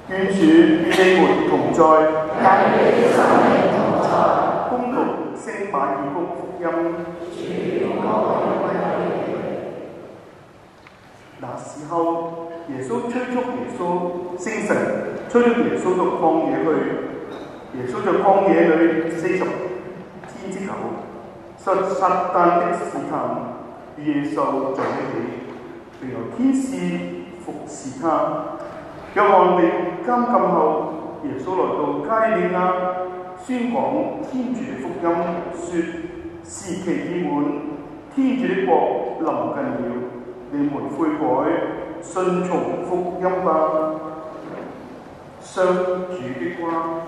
願主與你們同在，恭讀聖馬爾谷福音。那時候，耶穌聖神催促耶穌到曠野去。耶穌在曠野裏40天之久，受撒旦的試探，與野獸在一起，並由天使服侍他。約翰被監禁後，耶穌來到加利利亞，宣講天主的福音，說：時期已滿，天主的國臨近了，你們悔改，順從福音吧。上主的話。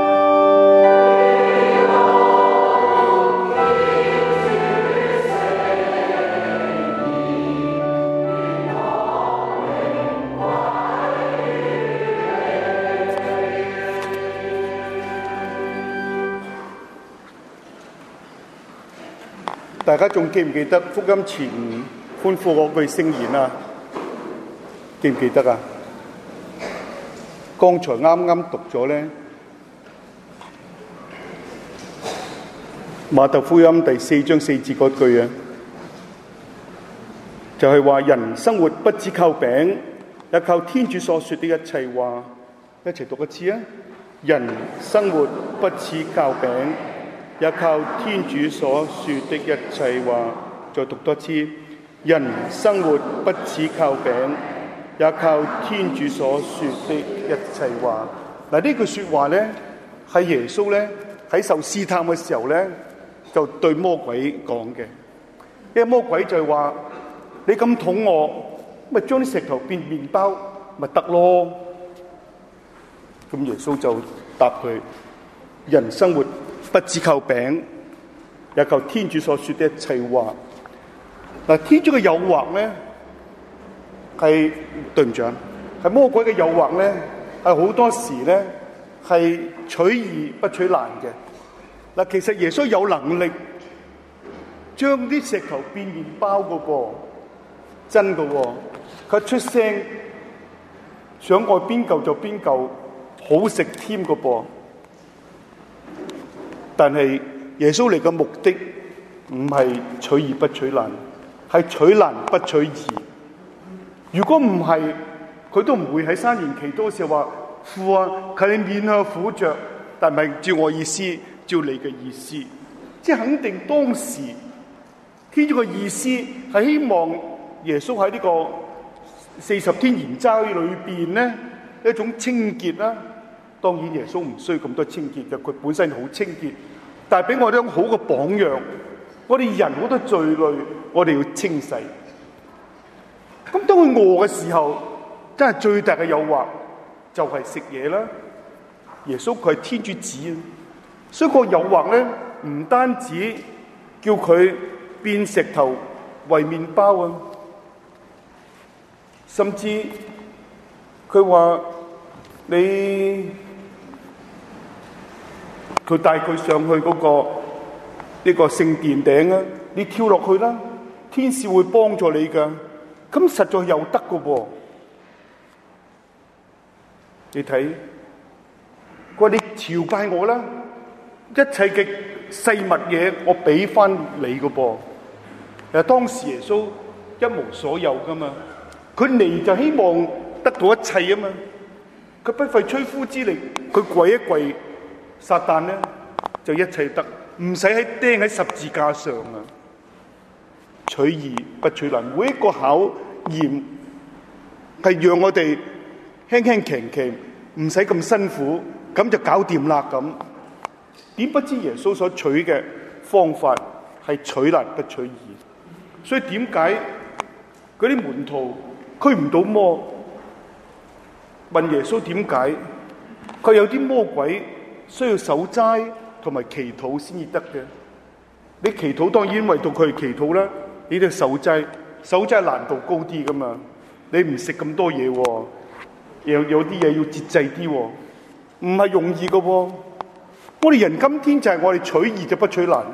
大家仲記唔記得福音前歡呼嗰句聖言啊？記唔記得啊？剛才啱啱讀咗咧，馬竇福音第4章4節嗰句啊，就係話人生活不只靠餅，也靠天主所說的一切話。一齊讀一次啊！人生活不只靠餅，也靠天主所說的一切話。再讀多次，人生活不只靠餅，也靠天主所說的一切話。嗱，呢句說話咧，係耶穌咧喺受試探嘅時候咧，就對魔鬼講嘅。因為魔鬼就係話：你咁肚餓，咪將啲石頭變麵包咪得咯。咁耶穌就答佢：人生活不只靠餅，也靠天主所說的一切話。嗱，天主嘅誘惑咧，係對唔住啊，係魔鬼嘅誘惑咧，係好多時咧係取易不取難嘅。嗱，其實耶穌有能力將啲石頭變麵包嘅噃，真嘅喎。佢出聲，想愛邊嚿就邊嚿，好食添嘅噃。但係耶穌嚟嘅目的唔係取易不取難，係取難不取易。如果唔係，佢都唔會喺山園祈禱嘅時候話：父啊，求你免去苦着，但唔係照我意思，照你嘅意思。即係肯定當時天主嘅意思係希望耶穌喺呢個40天筵齋裏邊咧一種清潔啦。當然耶穌唔需要咁多清潔嘅，佢本身好清潔，但係俾我哋一種好嘅榜樣。我哋人好多罪類，我哋要清洗。咁當佢餓嘅時候，真係最大嘅誘惑就係食嘢啦。耶穌佢係天主子啊，所以個誘惑咧唔單止叫佢變石頭為麵包啊，甚至佢話佢帶佢上去嗰個呢個聖殿頂啊，你跳落去啦，天使會幫助你噶。咁實在有得噶噃，你睇，佢話你朝拜我啦，一切嘅細密嘢我俾翻你噶噃。其實當時耶穌一無所有噶嘛，佢嚟就希望得到一切啊嘛，佢不費吹灰之力，佢跪一跪，撒旦咧就一切得，唔使喺釘喺十字架上啊。取易不取難，每一個考驗係讓我哋輕輕騎騎，唔使咁辛苦，咁就搞掂啦咁。點不知耶穌所取嘅方法係取難不取易，所以點解嗰啲門徒驅唔到魔？問耶穌點解？佢有啲魔鬼需要守齋同埋祈禱先至得嘅。你祈禱當然為到佢祈禱啦。你哋守齋，守齋難度高啲噶嘛？你唔食咁多嘢，有啲嘢要節制啲，唔係容易噶。我哋人今天就係我哋取易就不取難，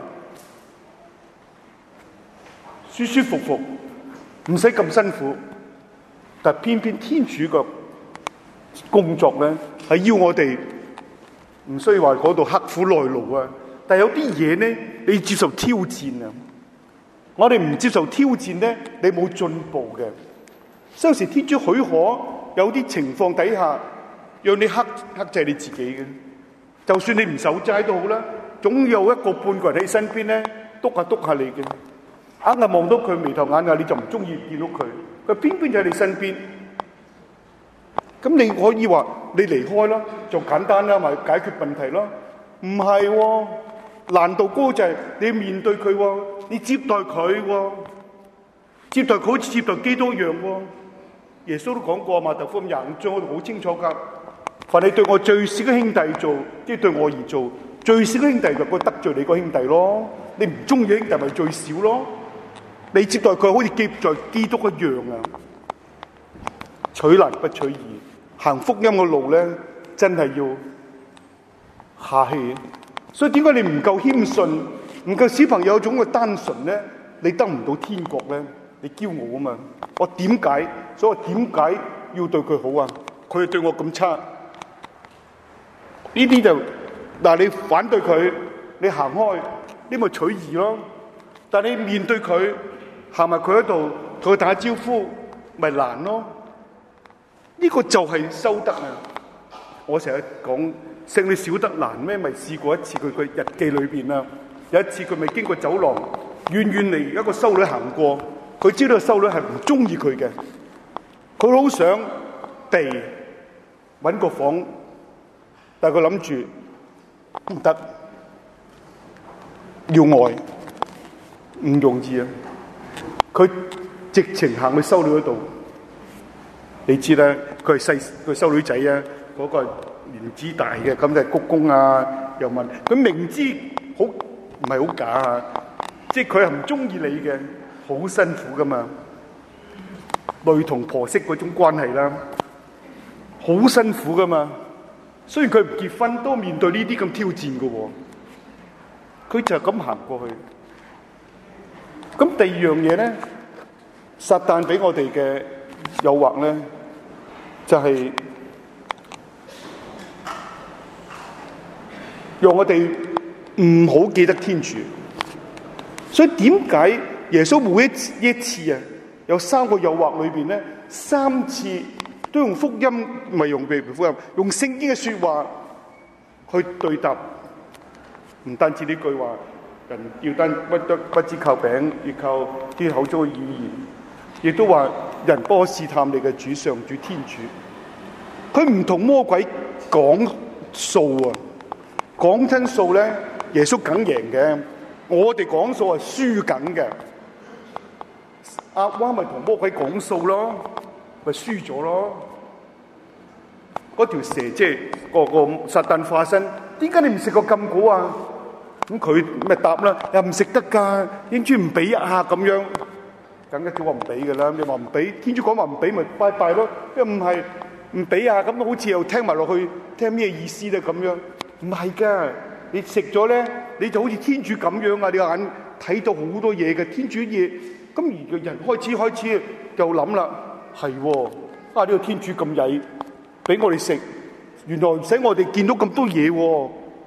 舒舒服服，唔使咁辛苦。但偏偏天主嘅工作咧，係要我哋唔需要話嗰度刻苦耐勞啊。但係有啲嘢咧，你要接受挑戰啊！我哋唔接受挑戰咧，你冇進步嘅。有時天主許可有啲情況底下，讓你克制你自己嘅。就算你唔守齋都好啦，總有一個半個人喺身邊咧，督下你嘅。硬係望到佢眉頭眼額，你就唔中意見到佢。佢偏偏就喺你身邊。咁你可以話你離開啦，就簡單啦，咪解決問題咯。唔係喎，難度高就係你要面對佢喎，你接待佢喎，接待佢好似接待基督一樣喎。耶穌都講過，馬太福音25章嗰度好清楚㗎。凡你對我最小嘅兄弟做，即係對我而做，最小嘅兄弟就會得罪你個兄弟咯。你唔中意兄弟咪最少咯。你接待佢好似接待基督一樣啊！取難不取易，行福音嘅路咧，真係要下氣。所以點解你唔夠謙遜，唔夠小朋友種嘅單純咧？你得唔到天國咧？你驕傲啊嘛！我點解？所以我點解要對佢好啊？佢對我咁差，呢啲就嗱，你反對佢，你行開，呢咪取義咯。但你面對佢，行埋佢嗰度，同佢打招呼，咪難咯。呢個就係修德啊！我成日講聖女小德蘭咩？咪試過一次佢嘅日記裏邊啊，有一次佢咪經過走廊，遠遠嚟一個修女行過，佢知道個修女係唔中意佢嘅，佢好想避揾個房，但係佢諗住唔得，要愛唔容易啊！佢直情行去修女嗰度。你知啦，佢係個修女仔啊，嗰個年紀大嘅，咁就係鞠躬啊，又問佢明知好唔係好假啊，即係佢係唔中意你嘅，好辛苦噶嘛，女同婆媳嗰種關係啦，好辛苦噶嘛。雖然佢唔結婚，都面對呢啲咁挑戰噶喎，佢就係咁行過去。咁第二樣嘢咧，撒旦俾我哋嘅誘惑咧，就係讓我哋唔好記得天主。所以點解耶穌每一次啊，有3個誘惑裏邊咧，3次都用福音，唔係用福音，用聖經嘅說話去對答。唔單止呢句話，人要不只靠餅，要靠啲口中嘅語言。亦都話人不可試探你嘅主上主天主，佢唔同魔鬼講數啊，講真數咧，耶穌梗贏嘅，我哋講數係輸緊嘅。阿娃咪同魔鬼講數咯，咪輸咗咯。嗰條蛇即係個撒旦化身，點解你唔食個禁果啊？咁佢咪答啦，又唔食得㗎，天主唔俾一下咁樣。梗係叫我唔俾㗎啦，你話唔俾，天主講話唔俾咪拜拜咯。因為唔係唔俾啊，咁好似又聽埋落去，聽咩意思咧咁樣？唔係㗎，你食咗咧，你就好似天主咁樣啊！你眼睇到好多嘢嘅天主嘢，咁而個人開始就諗啦，係喎，呢個天主咁曳，俾我哋食，原來唔使我哋見到咁多嘢喎，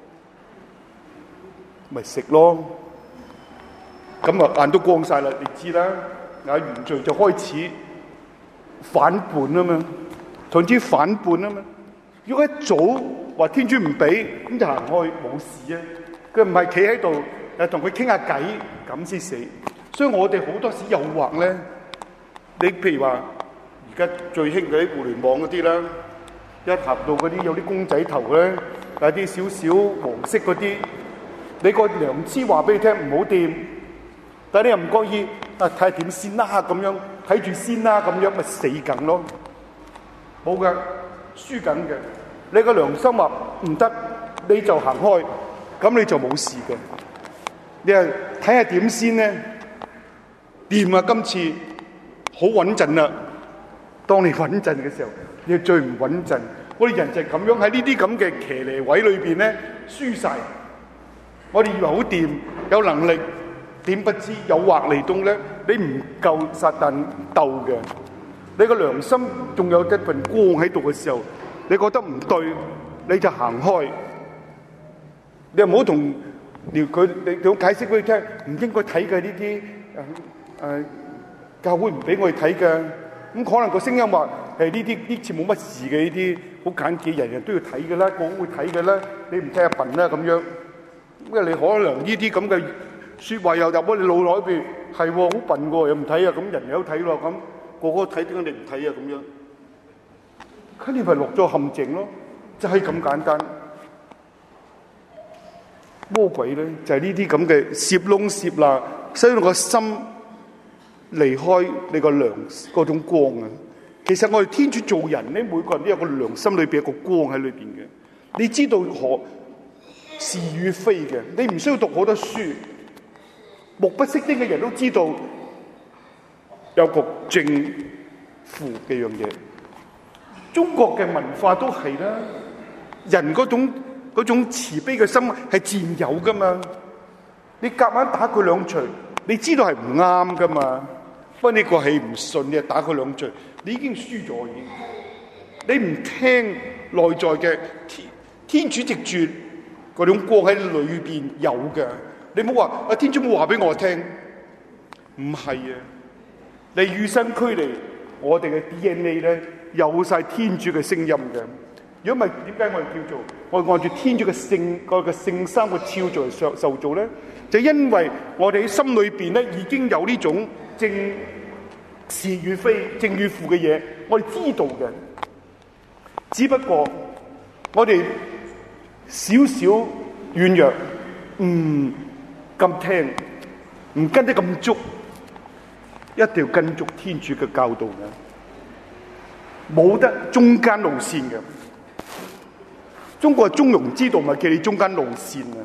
咪食咯。咁啊眼都光晒啦，你知啦。原罪就開始反叛啊嘛，甚至反叛啊嘛。如果一早話天主唔俾，咁就行開冇事啊。佢唔係企喺度同佢傾下偈，咁先死。所以我哋好多時誘惑咧，你譬如話而家最興嗰啲互聯網嗰啲啦，一合到嗰啲有啲公仔頭咧，有啲少少黃色嗰啲，你個良知話俾你聽唔好掂。但係你又唔覺意啊，睇下點先啦咁樣，睇住先啦咁樣，咪死梗咯，冇噶，輸緊嘅。你個良心話唔得，你就行開，咁你就冇事嘅。你係睇下點先咧，掂啊！今次好穩陣啦。當你穩陣嘅時候，你最唔穩陣。我哋人就係咁樣喺呢啲咁嘅騎呢位裏邊咧，輸晒。我哋以為好掂，有能力。點不知誘惑嚟到咧，你唔夠撒旦鬥嘅，你個良心仲有一份光喺度嘅時候， 你覺得唔對，你就行開。你又唔好同佢，你解釋俾佢聽，唔應該睇嘅呢啲教會唔俾我哋睇嘅。咁可能個聲音話呢次冇乜事嘅，呢啲好簡潔，人人都要睇嘅啦，個個會睇嘅啦。你唔睇下笨啦咁樣。因為你可能呢啲咁嘅説話又入咗你腦內邊，係好笨喎，又唔睇啊，咁人又睇咯，咁個個睇，點解你唔睇啊？咁樣，佢哋咪落咗陷阱咯，就係咁簡單。魔鬼咧就係呢啲咁嘅攝窿攝罅，使到個心離開你個良嗰種光啊！其實我哋天主做人咧，每個人都有個良心裏邊有個光喺裏邊嘅。你知道何是與非嘅，你唔需要讀好多書，目不識丁嘅人都知道有個正負嘅樣嘢。中國嘅文化都係啦，人嗰種慈悲嘅心係自然有噶嘛。你夾硬打佢兩錘，你知道係唔啱噶嘛。不過呢個係唔信嘅，打佢兩錘，你已經輸咗已經。你唔聽內在嘅天主直傳嗰種光喺裏邊有嘅，你唔好話天主冇話俾我聽，唔係啊！你與生俱嚟，我哋嘅 DNA 咧有晒天主嘅聲音嘅。如果唔係，點解我哋叫做我哋按住天主嘅聖三個肖像嚟受造咧？就因為我哋喺心裏邊咧已經有呢種正是與非、正與負嘅嘢，我哋知道嘅。只不過我哋少少軟弱，唔咁聽，唔跟得咁足，一定要跟足天主嘅教導嘅，冇得中間路線嘅。中國係中庸之道，咪叫你中間路線啊！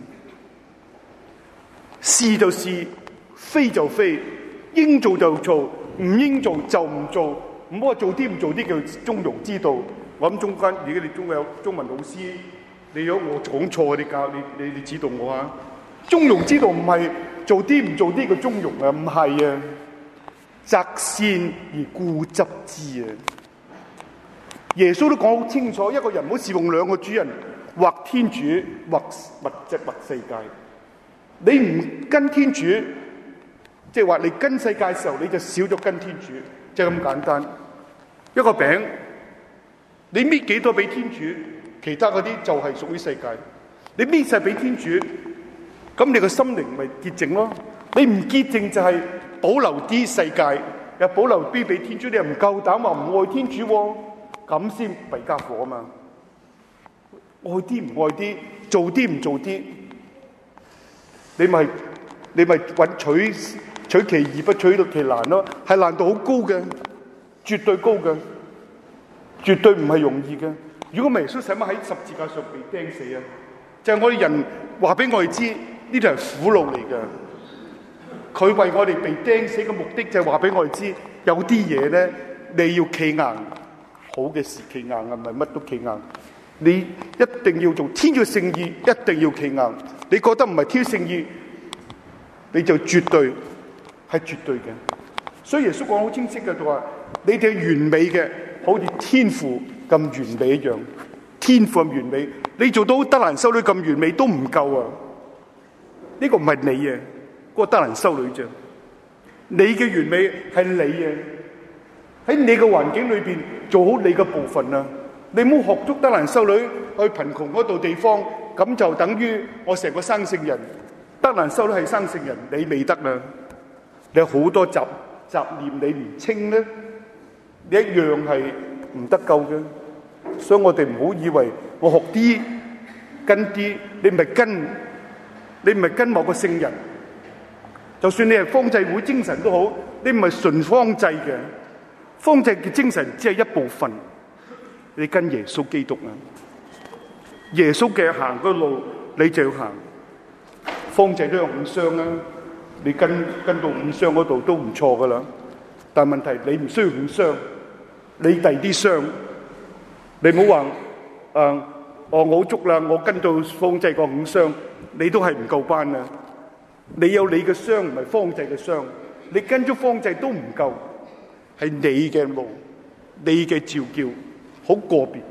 是就係，非就非，應做就做，唔應做就唔做，唔好話做啲唔做啲叫中庸之道。我諗中間，如果你中國有中文老師，你如果我講錯，你教你指導我啊！中庸之道唔係做啲唔做啲嘅中庸啊，唔係啊，擇善而固執之啊！耶穌都講好清楚，一個人唔好侍奉兩個主人，或天主，或物質，或世界。你唔跟天主，即係話你跟世界嘅時候，你就少咗跟天主，就係咁簡單。一個餅，你搣幾多俾天主，其他嗰啲就係屬於世界。你搣晒俾天主，咁你個心靈咪潔淨咯。你唔潔淨就係保留啲世界，又保留啲俾天主，你又唔夠膽話唔愛天主喎，咁先弊家伙啊嘛！愛啲唔愛啲，做啲唔做啲，你咪揾取其易不取到其難咯，係難度好高嘅，絕對高嘅，絕對唔係容易嘅。如果耶穌使乜喺十字架上被釘死啊？就係我哋人話俾我哋知，呢條係苦路嚟嘅。佢為我哋被釘死嘅目的就係話俾我哋知，有啲嘢咧你要企硬，好嘅事企硬啊，唔係乜都企硬。你一定要做天主聖意，一定要企硬。你覺得唔係天主聖意，你就絕對係絕對嘅。所以耶穌講好清晰嘅，就話你哋完美嘅，好似天父咁完美一樣。天父咁完美，你做到德蘭修女咁完美都唔夠啊！呢個唔係你啊，嗰個德蘭修女啫。你嘅完美係你啊，喺你嘅環境裏邊做好你嘅部分啊！你唔好學足德蘭修女去貧窮嗰度地方，咁就等於我成個生聖人。德蘭修女係生聖人，你未得啦。你有好多雜念你唔清咧，你一樣係唔得救嘅。所以我哋唔好以為我學啲跟啲，你唔係跟某個聖人。就算你係方濟會精神都好，你唔係純方濟嘅。方濟嘅精神只係一部分。你跟耶穌基督啊，耶穌嘅行嗰路你就要行。方濟都有五傷啊，你跟到五傷嗰度都唔錯噶啦。但係問題你唔需要五傷，你第啲傷，你唔好話我好足啦，我跟到方濟個五傷，你都係唔夠班啊。你有你嘅傷，唔係方濟嘅傷，你跟咗方濟都唔夠，係你嘅路，你嘅召叫。好個別嘅，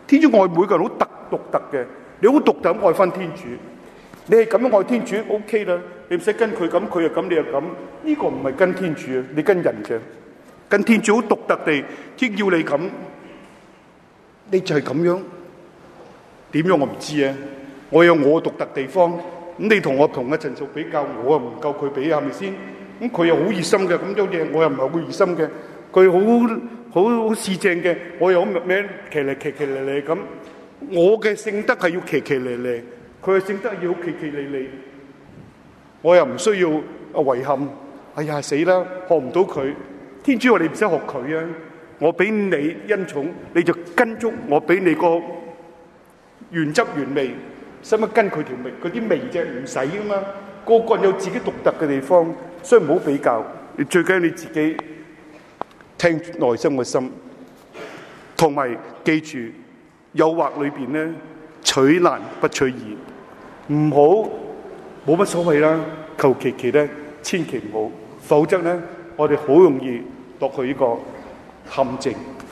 天主愛每個人好獨特嘅，你好獨特咁愛翻天主。你係咁樣愛天主 OK 啦，你唔使跟佢咁，佢又咁，你又咁。呢個唔係跟天主啊，你跟人嘅。跟天主好獨特地，即要你咁，你就係咁樣。點樣我唔知啊，我有我獨特地方。咁你同我同嘅陳述比較，我又唔夠佢比，係咪先？咁佢又好熱心嘅，咁樣嘢我又唔係好熱心嘅。佢好市正嘅，我又好咩騎嚟咁。我嘅性德係要騎嚟，佢嘅性德要企嚟。我又唔需要遺憾。哎呀死啦，學唔到佢。天主話你唔使學佢啊，我俾你恩寵，你就跟足我俾你個原汁原味。使乜跟佢條味？佢啲味啫，唔使噶嘛。個個人有自己獨特嘅地方，所以唔好比較。你最緊要你自己聽內心嘅心，同埋記住誘惑裏邊咧，取難不取易，唔好冇乜所謂啦。求其咧，千祈唔好，否則咧，我哋好容易落去呢個陷阱。